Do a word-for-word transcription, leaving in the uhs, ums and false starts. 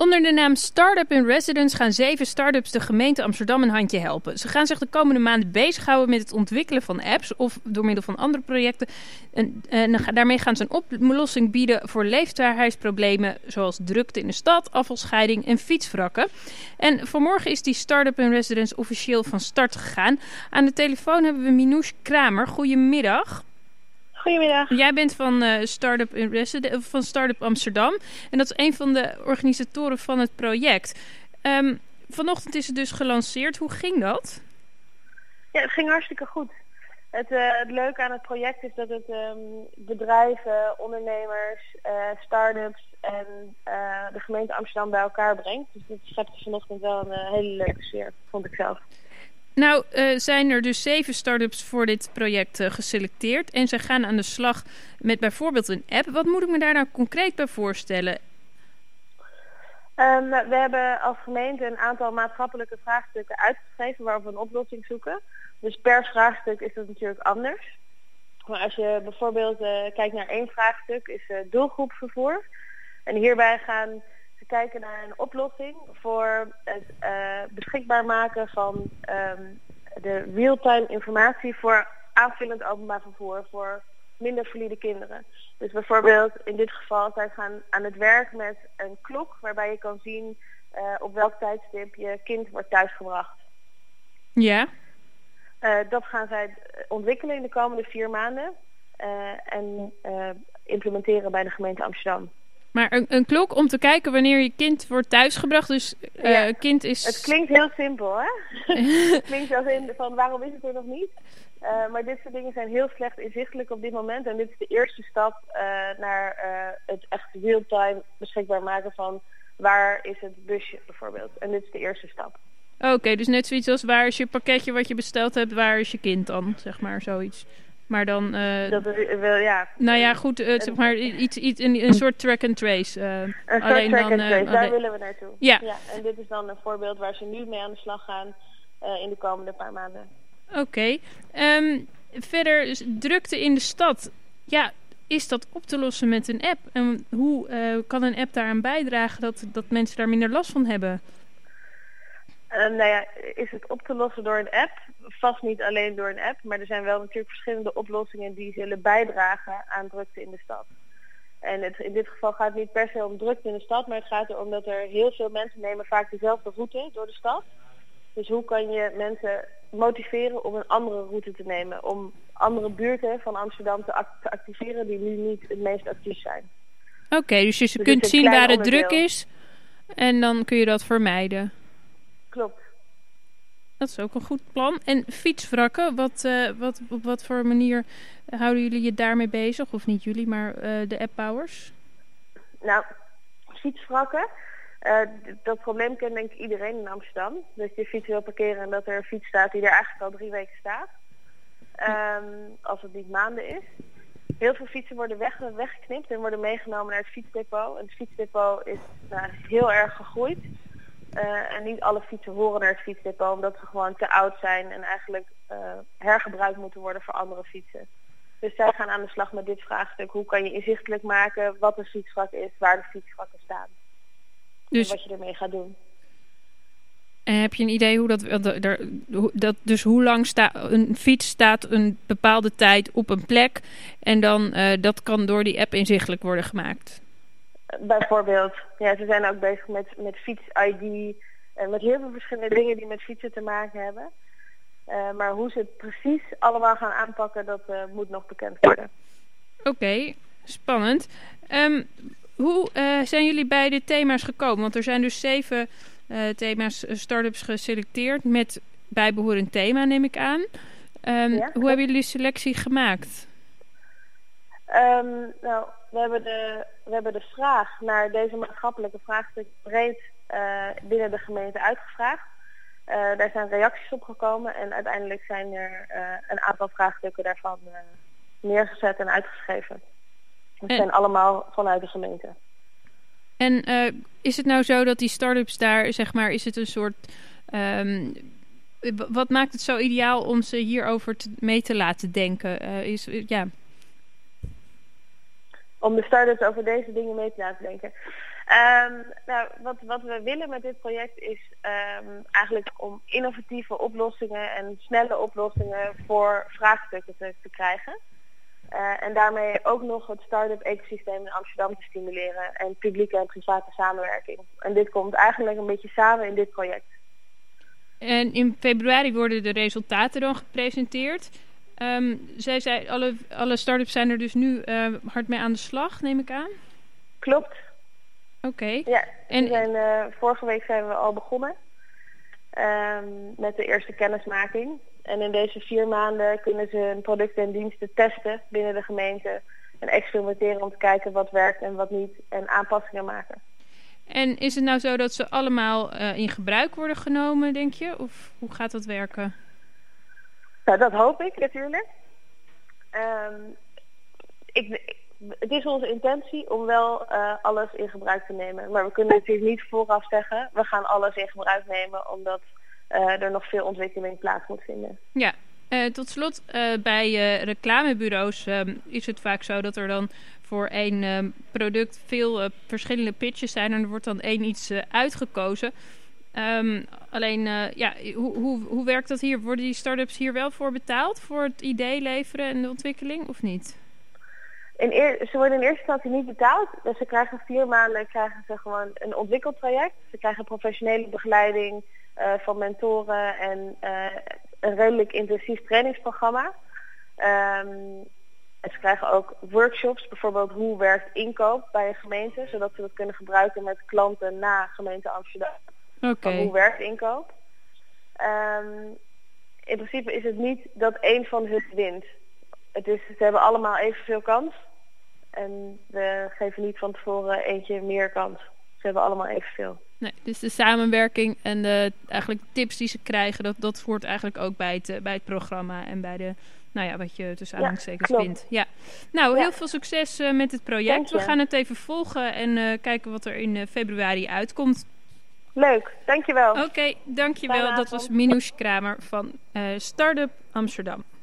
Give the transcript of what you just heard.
Onder de naam Startup in Residence gaan zeven start-ups de gemeente Amsterdam een handje helpen. Ze gaan zich de komende maanden bezighouden met het ontwikkelen van apps of door middel van andere projecten. En, en daarmee gaan ze een oplossing bieden voor leefbaarheidsproblemen zoals drukte in de stad, afvalscheiding en fietswrakken. En vanmorgen is die Startup in Residence officieel van start gegaan. Aan de telefoon hebben we Minouche Kramer. Goedemiddag. Goedemiddag. Jij bent van, uh, Startup in Residen- van Startup Amsterdam en dat is een van de organisatoren van het project. Um, vanochtend is het dus gelanceerd. Hoe ging dat? Ja, het ging hartstikke goed. Het, uh, het leuke aan het project is dat het um, bedrijven, ondernemers, uh, start-ups en uh, de gemeente Amsterdam bij elkaar brengt. Dus dat schepte vanochtend wel een uh, hele leuke sfeer, vond ik zelf. Nou, uh, zijn er dus zeven start-ups voor dit project uh, geselecteerd. En ze gaan aan de slag met bijvoorbeeld een app. Wat moet ik me daar nou concreet bij voorstellen? Um, we hebben als gemeente een aantal maatschappelijke vraagstukken uitgeschreven waar we een oplossing zoeken. Dus per vraagstuk is dat natuurlijk anders. Maar als je bijvoorbeeld uh, kijkt naar één vraagstuk, is uh, doelgroepvervoer. En hierbij gaan ze kijken naar een oplossing voor het uh, beschikbaar maken van um, de real-time informatie voor aanvullend openbaar vervoer voor minder valide kinderen. Dus bijvoorbeeld in dit geval zij gaan aan het werk met een klok waarbij je kan zien uh, op welk tijdstip je kind wordt thuisgebracht. Ja. Uh, dat gaan zij ontwikkelen in de komende vier maanden uh, en uh, implementeren bij de gemeente Amsterdam. Maar een, een klok om te kijken wanneer je kind wordt thuisgebracht. Dus uh, ja. kind is... Het klinkt heel simpel, hè? Het klinkt als in van waarom is het er nog niet? Uh, maar dit soort dingen zijn heel slecht inzichtelijk op dit moment. En dit is de eerste stap uh, naar uh, het echt real-time beschikbaar maken van waar is het busje bijvoorbeeld. En dit is de eerste stap. Oké, okay, dus net zoiets als waar is je pakketje wat je besteld hebt, waar is je kind dan, zeg maar, zoiets. Maar dan... Uh, dat is, wel, ja. Nou ja, goed, uh, zeg maar, iets, iets, een, een soort track and trace. Uh, een soort alleen track dan, and trace, uh, daar alleen... willen we naartoe. Ja. ja. En dit is dan een voorbeeld waar ze nu mee aan de slag gaan uh, in de komende paar maanden. Oké. Okay. Um, verder, drukte in de stad. Ja, is dat op te lossen met een app? En hoe uh, kan een app daaraan bijdragen dat, dat mensen daar minder last van hebben? Uh, nou ja, is het op te lossen door een app? Vast niet alleen door een app, maar er zijn wel natuurlijk verschillende oplossingen die zullen bijdragen aan drukte in de stad. En het, in dit geval gaat het niet per se om drukte in de stad, maar het gaat erom dat er heel veel mensen nemen vaak dezelfde route door de stad. Dus hoe kan je mensen motiveren om een andere route te nemen, om andere buurten van Amsterdam te, act- te activeren die nu niet het meest actief zijn. Oké, okay, dus je dus kunt zien waar het onderdeel. druk is en dan kun je dat vermijden. Klopt. Dat is ook een goed plan. En fietswrakken, wat, uh, wat, op wat voor manier houden jullie je daarmee bezig? Of niet jullie, maar uh, de appbouwers? Nou, fietswrakken, uh, dat probleem kent denk ik iedereen in Amsterdam. Dat je fiets wil parkeren en dat er een fiets staat die er eigenlijk al drie weken staat. Um, als het niet maanden is. Heel veel fietsen worden weg, weggeknipt en worden meegenomen naar het fietsdepot. En het fietsdepot is nou, heel erg gegroeid. Uh, en niet alle fietsen horen naar het fietsdepot omdat ze gewoon te oud zijn en eigenlijk uh, hergebruikt moeten worden voor andere fietsen. Dus zij gaan aan de slag met dit vraagstuk. Hoe kan je inzichtelijk maken wat een fietsvrak is, waar de fietsvakken staan. Dus, en wat je ermee gaat doen. En heb je een idee hoe dat, dat, dat dus hoe lang sta, een fiets staat een bepaalde tijd op een plek en dan uh, dat kan door die app inzichtelijk worden gemaakt? Bijvoorbeeld, ja, ze zijn ook bezig met, met fiets-I D en met heel veel verschillende dingen die met fietsen te maken hebben. Uh, maar hoe ze het precies allemaal gaan aanpakken, dat uh, moet nog bekend worden. Oké, okay, spannend. Um, hoe uh, zijn jullie bij de thema's gekomen? Want er zijn dus zeven uh, thema's uh, start-ups geselecteerd met bijbehorend thema, neem ik aan. Um, ja, hoe hebben jullie selectie gemaakt? Um, nou, we hebben, de, we hebben de vraag naar deze maatschappelijke vraagstuk breed uh, binnen de gemeente uitgevraagd. Uh, daar zijn reacties op gekomen en uiteindelijk zijn er uh, een aantal vraagstukken daarvan uh, neergezet en uitgeschreven. Dat en, zijn allemaal vanuit de gemeente. En uh, is het nou zo dat die start-ups daar, zeg maar, is het een soort... Um, wat maakt het zo ideaal om ze hierover te, mee te laten denken? Uh, is, uh, ja... Om de start-ups over deze dingen mee te laten denken. Um, nou, wat, wat we willen met dit project is um, eigenlijk om innovatieve oplossingen en snelle oplossingen voor vraagstukken te, te krijgen. Uh, en daarmee ook nog het start-up ecosysteem in Amsterdam te stimuleren en publieke en private samenwerking. En dit komt eigenlijk een beetje samen in dit project. En in februari worden de resultaten dan gepresenteerd. Um, zij zei, alle, alle start-ups zijn er dus nu uh, hard mee aan de slag, neem ik aan? Klopt. Oké. Okay. Ja, en... we zijn, uh, vorige week zijn we al begonnen um, met de eerste kennismaking. En in deze vier maanden kunnen ze hun producten en diensten testen binnen de gemeente. En experimenteren om te kijken wat werkt en wat niet. En aanpassingen maken. En is het nou zo dat ze allemaal uh, in gebruik worden genomen, denk je? Of hoe gaat dat werken? Nou, dat hoop ik natuurlijk. Um, ik, het is onze intentie om wel uh, alles in gebruik te nemen. Maar we kunnen natuurlijk niet vooraf zeggen, we gaan alles in gebruik nemen, omdat uh, er nog veel ontwikkeling plaats moet vinden. Ja, uh, tot slot, uh, bij uh, reclamebureaus uh, is het vaak zo dat er dan voor één uh, product veel uh, verschillende pitches zijn en er wordt dan één iets uh, uitgekozen. Um, alleen, uh, ja, hoe, hoe, hoe werkt dat hier? Worden die start-ups hier wel voor betaald? Voor het idee leveren en de ontwikkeling, of niet? In eer, ze worden in eerste instantie niet betaald. Dus ze krijgen vier maanden krijgen ze gewoon een ontwikkeltraject. Ze krijgen professionele begeleiding uh, van mentoren en uh, een redelijk intensief trainingsprogramma. Um, en ze krijgen ook workshops, bijvoorbeeld hoe werkt inkoop bij een gemeente, zodat ze dat kunnen gebruiken met klanten na gemeente Amsterdam. Okay. Hoe werkt inkoop? Um, in principe is het niet dat één van hun wint. Het is, ze hebben allemaal evenveel kans. En we geven niet van tevoren eentje meer kans. Ze hebben allemaal evenveel. Nee, dus de samenwerking en de eigenlijk tips die ze krijgen, dat, dat hoort eigenlijk ook bij het, bij het programma en bij de, nou ja, wat je tussen aanhalingstekens ja, vindt. Ja. Nou, ja. heel veel succes uh, met het project. We gaan het even volgen en uh, kijken wat er in uh, februari uitkomt. Leuk, dankjewel. Oké, okay, dankjewel. Dat was Minouche Kramer van uh, Startup Amsterdam.